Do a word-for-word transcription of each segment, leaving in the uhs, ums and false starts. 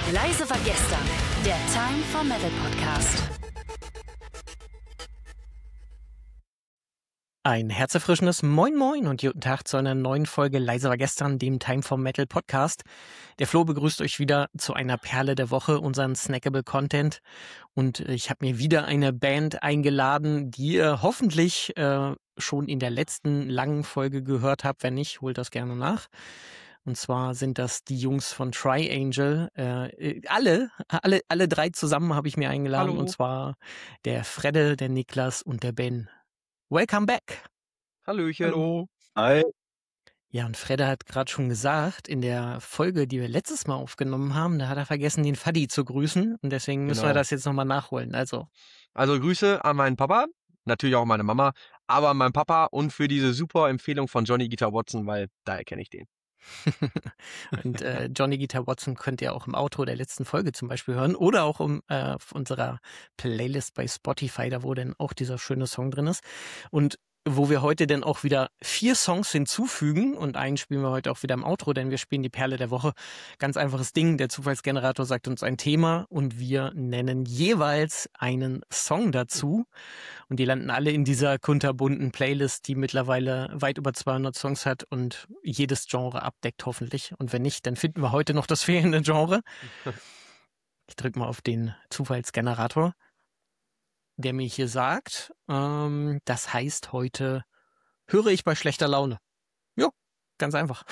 Leise war gestern, der Time for Metal Podcast. Ein herzerfrischendes Moin Moin und guten Tag zu einer neuen Folge Leise war gestern, dem Time for Metal Podcast. Der Flo begrüßt euch wieder zu einer Perle der Woche, unseren Snackable Content. Und ich habe mir wieder eine Band eingeladen, die ihr hoffentlich äh, schon in der letzten langen Folge gehört habt. Wenn nicht, holt das gerne nach. Und zwar sind das die Jungs von Triangel. Äh, alle, alle, alle drei zusammen habe ich mir eingeladen. Hallo. Und zwar der Fredde, der Niklas und der Ben. Welcome back. Hallöchen. Hallo. Hi. Ja, und Fredde hat gerade schon gesagt, in der Folge, die wir letztes Mal aufgenommen haben, da hat er vergessen, den Faddy zu grüßen. Und deswegen müssen Genau. wir das jetzt nochmal nachholen. Also, Also Grüße an meinen Papa, natürlich auch an meine Mama, aber an meinen Papa und für diese super Empfehlung von Johnny Guitar Watson, weil daher kenne ich den. und äh, Johnny Guitar Watson könnt ihr auch im Outro der letzten Folge zum Beispiel hören oder auch um, äh, auf unserer Playlist bei Spotify, da wo dann auch dieser schöne Song drin ist. Und wo wir heute dann auch wieder vier Songs hinzufügen und einen spielen wir heute auch wieder im Outro, denn wir spielen die Perle der Woche. Ganz einfaches Ding, der Zufallsgenerator sagt uns ein Thema und wir nennen jeweils einen Song dazu und die landen alle in dieser kunterbunten Playlist, die mittlerweile weit über zweihundert Songs hat und jedes Genre abdeckt hoffentlich. Und wenn nicht, dann finden wir heute noch das fehlende Genre. Ich drücke mal auf den Zufallsgenerator, der mir hier sagt, ähm, das heißt heute, höre ich bei schlechter Laune. Jo, ganz einfach.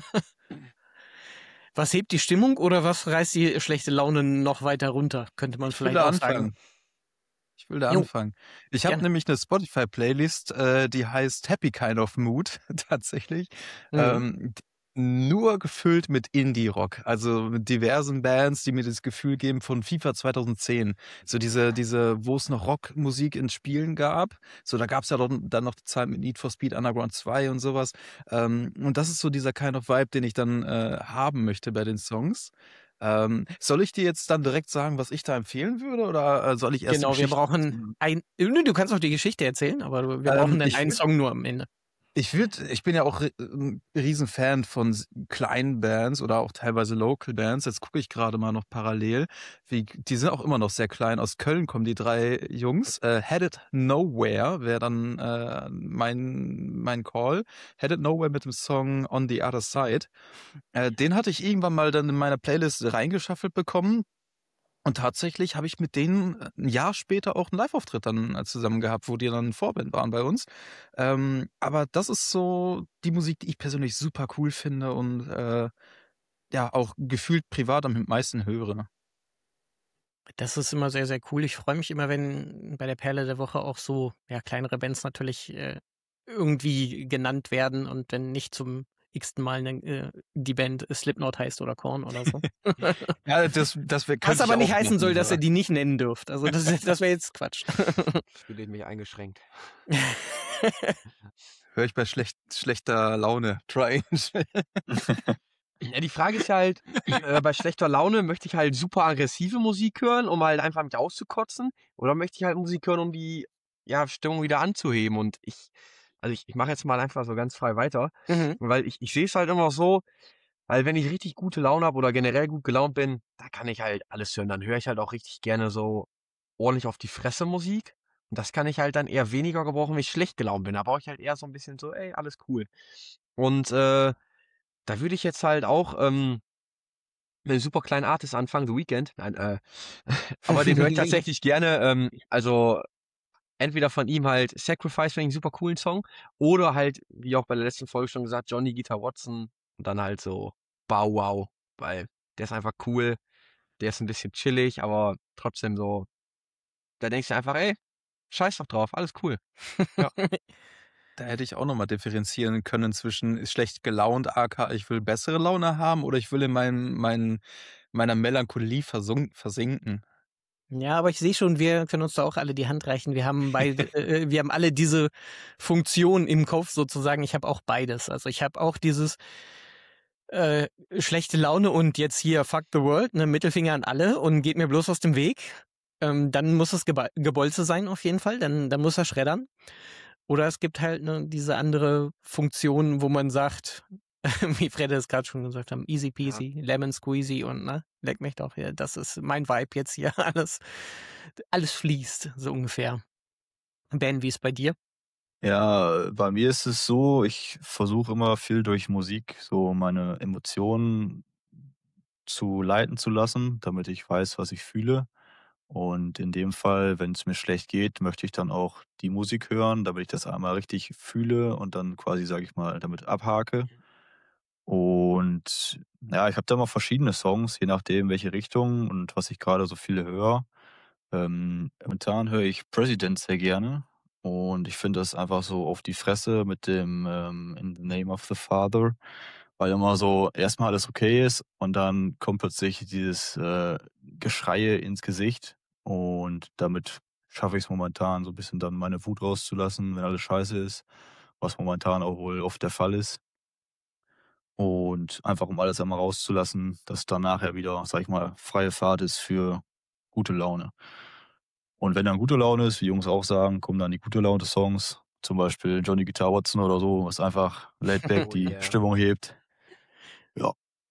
Was hebt die Stimmung oder was reißt die schlechte Laune noch weiter runter? Könnte man Ich vielleicht will da auch anfangen. sagen. Ich will da Jo. anfangen. Ich habe Gerne. nämlich eine Spotify-Playlist, äh, die heißt Happy Kind of Mood, tatsächlich. Mhm. Ähm, d- nur gefüllt mit Indie-Rock, also mit diversen Bands, die mir das Gefühl geben von FIFA zwanzig zehn. So diese, diese, wo es noch Rockmusik in Spielen gab. So, da gab es ja dann, dann noch die Zeit mit Need for Speed Underground zwei und sowas. Ähm, und das ist so dieser Kind of Vibe, den ich dann äh, haben möchte bei den Songs. Ähm, soll ich dir jetzt dann direkt sagen, was ich da empfehlen würde, oder äh, soll ich erst die Genau, wir Geschichte brauchen erzählen? ein, nö, du kannst auch die Geschichte erzählen, aber wir Ähm, brauchen dann ich einen würd- Song nur am Ende. Ich würde, ich bin ja auch ri- ein Riesenfan von s- kleinen Bands oder auch teilweise Local Bands. Jetzt gucke ich gerade mal noch parallel. Wie, die sind auch immer noch sehr klein. Aus Köln kommen die drei Jungs. Äh, Headed Nowhere wäre dann äh, mein mein Call. Headed Nowhere mit dem Song On the Other Side. Äh, den hatte ich irgendwann mal dann in meiner Playlist reingeschaffelt bekommen. Und tatsächlich habe ich mit denen ein Jahr später auch einen Live-Auftritt dann äh, zusammen gehabt, wo die dann Vorband waren bei uns. Ähm, aber das ist so die Musik, die ich persönlich super cool finde und äh, ja auch gefühlt privat am meisten höre. Das ist immer sehr, sehr cool. Ich freue mich immer, wenn bei der Perle der Woche auch so ja kleinere Bands natürlich äh, irgendwie genannt werden und wenn nicht zum x-ten Mal ne, äh, die Band Slipknot heißt oder Korn oder so. Ja, das, das wär, Was könnte ich aber nicht auch heißen machen, soll, dass ihr aber die nicht nennen dürft. Also das, ist- das wäre jetzt Quatsch. Ich fühle mich eingeschränkt. höre ich bei schlecht, schlechter Laune. Triangle. Ja, die Frage ist ja halt, äh, bei schlechter Laune möchte ich halt super aggressive Musik hören, um halt einfach mich auszukotzen, oder möchte ich halt Musik hören, um die ja, Stimmung wieder anzuheben und ich, also ich, ich mache jetzt mal einfach so ganz frei weiter, Mhm. weil ich, ich sehe es halt immer so, weil wenn ich richtig gute Laune habe oder generell gut gelaunt bin, da kann ich halt alles hören, dann höre ich halt auch richtig gerne so ordentlich auf die Fresse Musik. Und das kann ich halt dann eher weniger gebrauchen, wenn ich schlecht gelaunt bin. Da brauche ich halt eher so ein bisschen so, ey, alles cool. Und äh, da würde ich jetzt halt auch ähm, mit einem super kleinen Artist anfangen, The Weeknd. Nein, äh, aber den höre ich tatsächlich gerne. Ähm, also entweder von ihm halt Sacrifice, finde ich einen super coolen Song, oder halt, wie auch bei der letzten Folge schon gesagt, Johnny Guitar Watson und dann halt so Bow Wow, weil der ist einfach cool, der ist ein bisschen chillig, aber trotzdem so, da denkst du einfach, ey, scheiß doch drauf, alles cool. Ja. Da hätte ich auch nochmal differenzieren können zwischen ist schlecht gelaunt, aka ich will bessere Laune haben oder ich will in meinem, mein, meiner Melancholie versunk, versinken. Ja, aber ich sehe schon, wir können uns da auch alle die Hand reichen. Wir haben beide, äh, wir haben alle diese Funktion im Kopf sozusagen. Ich habe auch beides. Also ich habe auch dieses äh, schlechte Laune und jetzt hier fuck the world, ne, Mittelfinger an alle und geht mir bloß aus dem Weg. Ähm, dann muss es Geba- Gebolze sein auf jeden Fall. Dann, dann muss er schreddern. Oder es gibt halt ne, diese andere Funktion, wo man sagt, wie Fred es gerade schon gesagt haben, easy peasy, ja. Lemon squeezy und ne, leck mich doch hier. Das ist mein Vibe jetzt hier. Alles, alles fließt, so ungefähr. Ben, wie ist bei dir? Ja, bei mir ist es so, ich versuche immer viel durch Musik so meine Emotionen zu leiten zu lassen, damit ich weiß, was ich fühle. Und in dem Fall, wenn es mir schlecht geht, möchte ich dann auch die Musik hören, damit ich das einmal richtig fühle und dann quasi, sage ich mal, damit abhake. Und ja, ich habe da mal verschiedene Songs, je nachdem, welche Richtung und was ich gerade so viele höre. Ähm, momentan höre ich President sehr gerne. Und ich finde das einfach so auf die Fresse mit dem ähm, In the Name of the Father, weil immer so erstmal alles okay ist und dann kommt plötzlich dieses äh, Geschreie ins Gesicht und damit schaffe ich es momentan so ein bisschen dann meine Wut rauszulassen, wenn alles scheiße ist, was momentan auch wohl oft der Fall ist. Und einfach um alles einmal rauszulassen, dass dann nachher wieder, sag ich mal, freie Fahrt ist für gute Laune. Und wenn dann gute Laune ist, wie Jungs auch sagen, kommen dann die gute Laune-Songs. Zum Beispiel Johnny Guitar Watson oder so, was einfach laid back Oh die yeah. Stimmung hebt. Ja.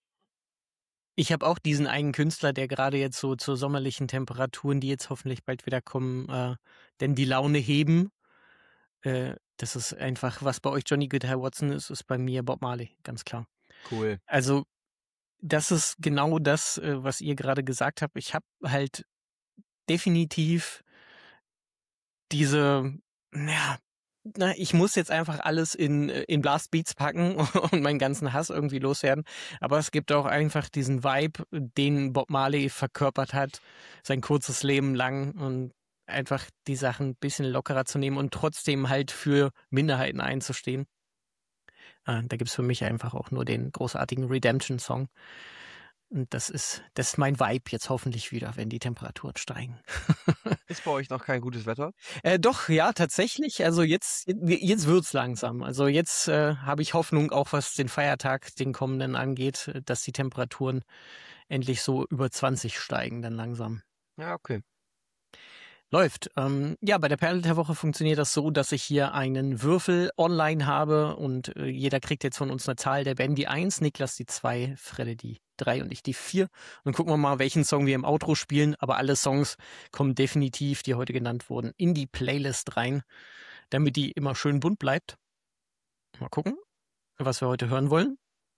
Ich habe auch diesen einen Künstler, der gerade jetzt so zu sommerlichen Temperaturen, die jetzt hoffentlich bald wieder kommen, äh, denn die Laune heben. Äh, das ist einfach, was bei euch Johnny Guitar Watson ist, ist bei mir Bob Marley, ganz klar. Cool. Also das ist genau das, äh, was ihr gerade gesagt habt. Ich habe halt definitiv diese, ja, na, ich muss jetzt einfach alles in, in Blast Beats packen und meinen ganzen Hass irgendwie loswerden. Aber es gibt auch einfach diesen Vibe, den Bob Marley verkörpert hat, sein kurzes Leben lang und einfach die Sachen ein bisschen lockerer zu nehmen und trotzdem halt für Minderheiten einzustehen. Äh, da gibt's für mich einfach auch nur den großartigen Redemption-Song. Und das ist, das ist mein Vibe jetzt hoffentlich wieder, wenn die Temperaturen steigen. Ist bei euch noch kein gutes Wetter? Äh, doch, ja, tatsächlich. Also jetzt, jetzt wird's langsam. Also jetzt äh, habe ich Hoffnung, auch was den Feiertag, den kommenden angeht, dass die Temperaturen endlich so über zwanzig steigen dann langsam. Ja, okay. Läuft. Ähm, ja, bei der Perle der Woche funktioniert das so, dass ich hier einen Würfel online habe und äh, jeder kriegt jetzt von uns eine Zahl. Der Ben die eins, Niklas die zwei, Fredde die drei und ich die vier. Und dann gucken wir mal, welchen Song wir im Outro spielen. Aber alle Songs kommen definitiv, die heute genannt wurden, in die Playlist rein, damit die immer schön bunt bleibt. Mal gucken, was wir heute hören wollen.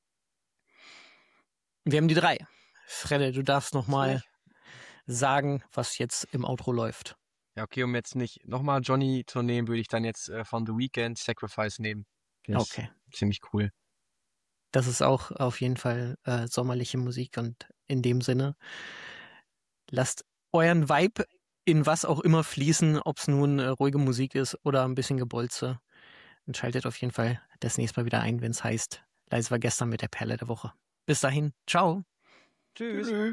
Wir haben die drei. Fredde, du darfst nochmal sagen, was jetzt im Outro läuft. Ja, okay, um jetzt nicht nochmal Johnny zu nehmen, würde ich dann jetzt äh, von The Weeknd Sacrifice nehmen. Das Okay. ist ziemlich cool. Das ist auch auf jeden Fall äh, sommerliche Musik und in dem Sinne lasst euren Vibe in was auch immer fließen, ob es nun äh, ruhige Musik ist oder ein bisschen Gebolze. Und schaltet auf jeden Fall das nächste Mal wieder ein, wenn es heißt, leise war gestern mit der Perle der Woche. Bis dahin, ciao. Tschüss. Tschüss.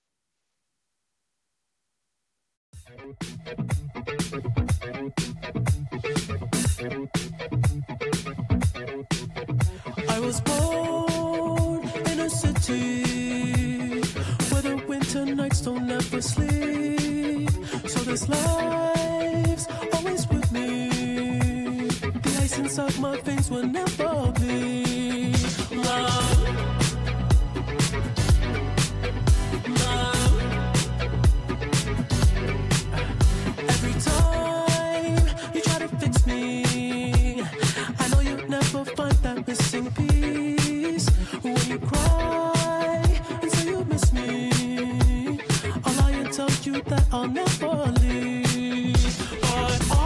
I was born in a city where the winter nights don't ever sleep. So this life's always with me. The ice inside my veins will never bleed. Love, love. Every time you try to fix me, I know you'll never find that missing piece. When you cry and say you miss me, I'll lie and tell you that I'll never leave. But